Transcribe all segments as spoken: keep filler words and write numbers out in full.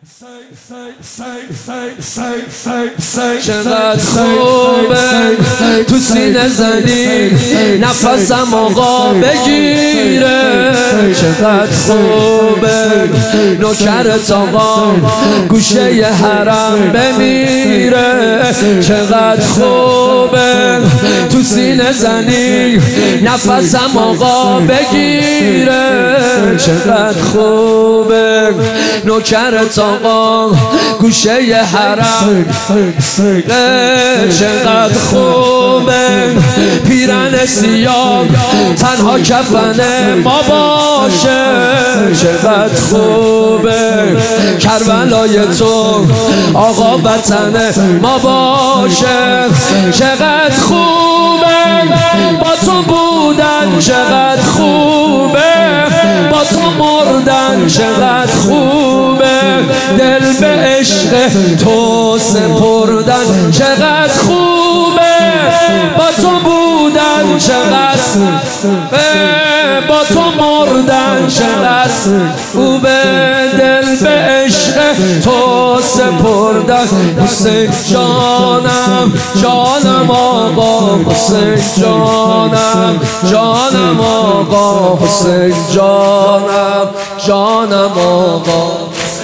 چقدر خوبه تو سینه زنی نفسم آقا بگیره، چقدر خوبه نوکرت آقا گوشه حرم بمیره، چقدر خوبه تو سینه زنی نفسم آقا بگیره، چقدر خوبه نوکرت آقا گوشه حرم، چقدر خوبه پیرن سیاه تنها کفن ما باشه، چقدر خوبه کربلای تو آقا وطن ما باشه، چقدر خوبه با تو بودن، چقدر خوبه با تو مردن، چقدر خوبه دل به عشق تو سپردن، چقدر خوبه با تو بودن، چقدر با تو مردن، چقدر خوبه دل به عشق تو سپردن، حسین جانم جانم آقا، حسین جانم جانم آقا، حسین جانم جانم آقا،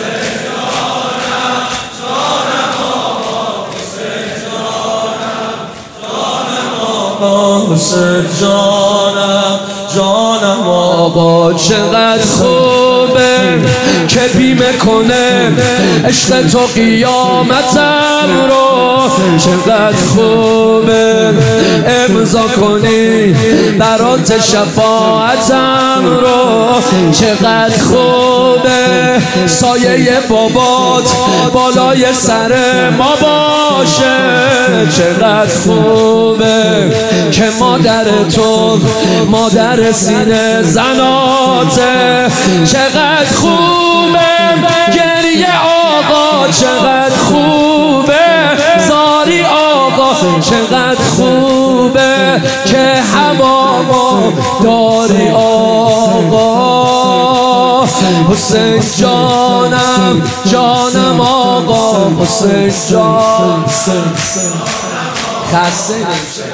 حسین جانم جانم آقا، چقدر خوبه که بیمه کنه عشق تو قیامتم رو، چقدر خوبه امضا کنی برات شفاعتم رو، چقدر خوبه سایه بابات بالای سر ما باشه، چقدر خوبه که مادر تو مادر سینه زناته، چقدر خوبه گریه آقا، چقدر خوبه زاری آقا، چقدر خوبه که هوا ما داری آقا، حسین جانم جانم آقا، حسین جان خسته نمیشه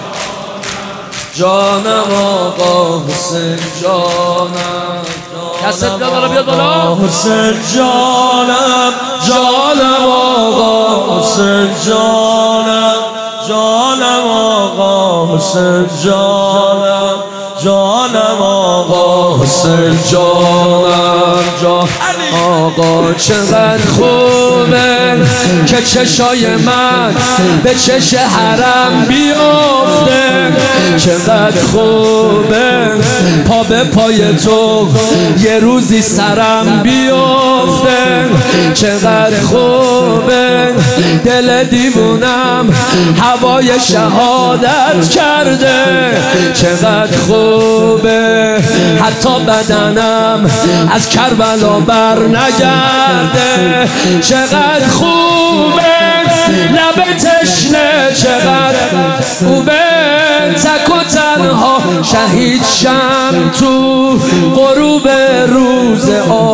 جانم آقا، حسین جانم کست بیاد بالا بیاد بالا، حسین جانم جانم آقا، حسین جانم جانم آقا، حسین جانم جانم آقا، حسین جانم جان آقا، چقدر خوبه که چشای من به چش حرم بیفته، چقدر خوبه پا به پای تو یه روزی سرم بیفته، چقدر خوبه دل دیوونم هوای شهادت کرده، چقدر خوبه حتی بدنم از کربلا بر نگرده، چقدر خوبه لب تشنه، چقدر خوبه تک و تنها شهید شم تو غروب روز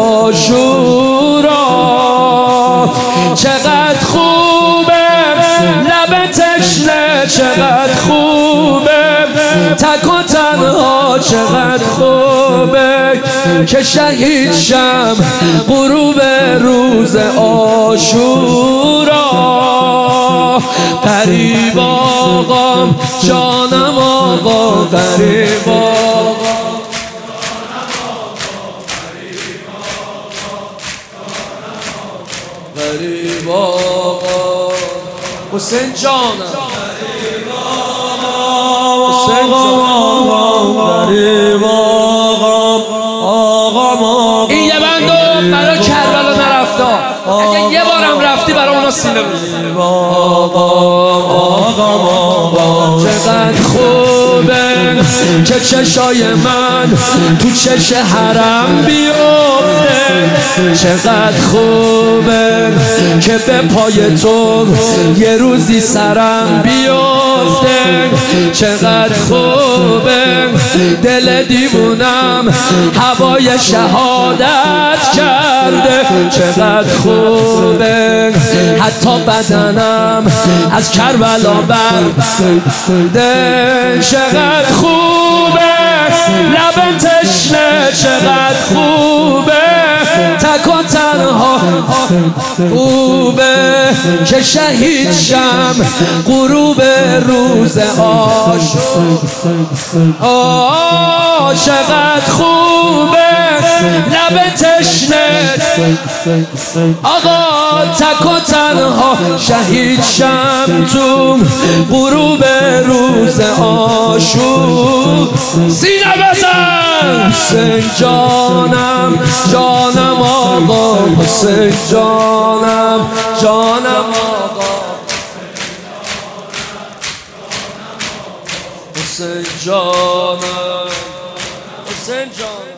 عاشورا، چقدر خوبه لب تشنه، چقدر خوبه تک و تنها، چقدر خوبه که شهید شم غروب روز عاشورا، غریب آقا جانم آقا، غریب آقا غریب آقا، حسین جانم حسین جانم غریب آقا، آقا این یه بندو برای کربلا نرفته، اگه یه بارم رفتی برای اونا سینه بود، آقا آقا آقا چقدر خوبه که چشای من تو چش حرم بیفته، چقدر خوبه که به پای تو یه روزی سرم بیفته، چقدر خوبه دل دیوونم هوای شهادت کرده، چقدر خوبه حتی بدنم از کربلا برده، چقدر خوبه لب تشنه، چقدر خوبه تک و تنها، خوبه که شهید شم غروب روز عاشور. آه چقدر خوبه لب تشنه آقا تک و تنها شهید شم تو غروب روز عاشور. سینه بزن حسین جانم جانم آقا، حسین جانم جانم آقا، حسین جانم حسین جانم.